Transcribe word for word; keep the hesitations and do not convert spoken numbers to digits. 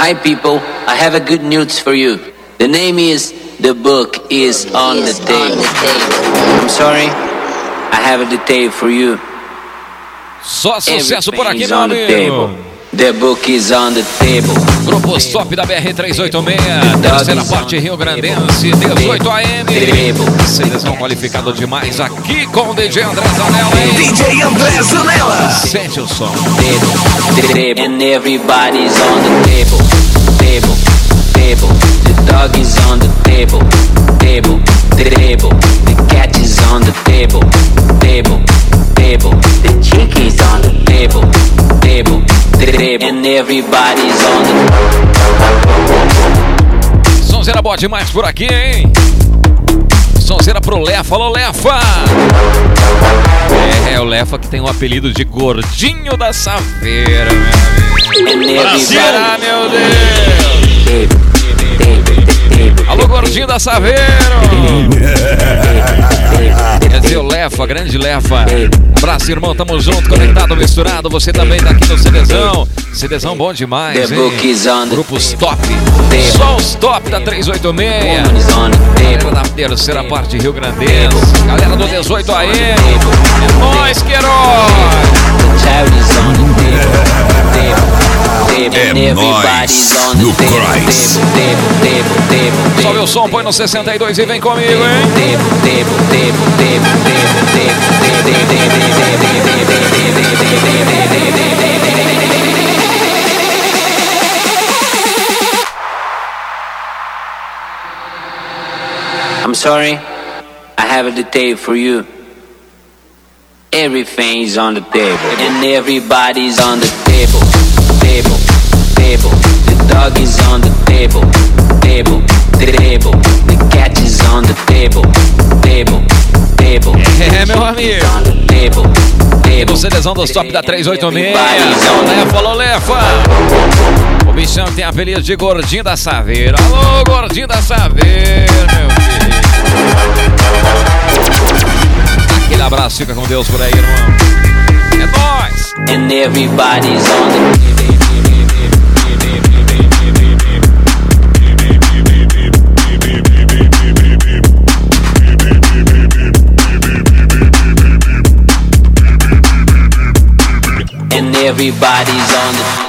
Hi people, I have a good news for you. The name is The Book is on the Table. I'm sorry, I have a detail for you. Só sucesso por aqui, meu on the amigo. table. The book is on the table. Grupo Stop da B R trezentos e oitenta e seis, terceira parte Rio Grandense, dezoito A M. Seleção qualificado demais aqui com o D J André Zanella, hein? D J André Zanella. Sente o som. Table, table, and everybody's on the table. Table, table, the dog is on the table. Table, table, the cat is on the table. Table, table, the chick is on the table. Table, table, and everybody's on the Sonzeira boa demais por aqui, hein? Sonzeira pro Lefa, alô Lefa! É, é o Lefa que tem o apelido de Gordinho da Saveira, meu amigo. Brasil! Ah, meu Deus! Alô, Gordinho da Saveiro! Quer dizer, o Lefa, grande Lefa. Abraço, irmão, tamo junto, conectado, misturado. Você também tá aqui no CDzão. CDzão bom demais, hein? Grupos top. Só os top da trezentos e oitenta e seis. Galera da terceira parte Rio Grandense. Galera do dezoito A M. É nóis, Queiroz! É nóis no Christ. Sobe o som, põe no sessenta e dois e vem comigo, hein? I'm sorry, I have a detail for you. Everything's on the table, and everybody's on the table. Table, table, the dog is on the table. Table, table, the cat is on the table. Table, table, é, meu amigo. Table, table, o CDzão do Stop da trezentos e oitenta e seis. É o Lefa, alô Lefa. O bichão tem apelido de Gordinho da Saveira. Alô, Gordinho da Saveira, meu filho. Aquele abraço, fica com Deus por aí, irmão. É nóis! And everybody's on the and everybody's on the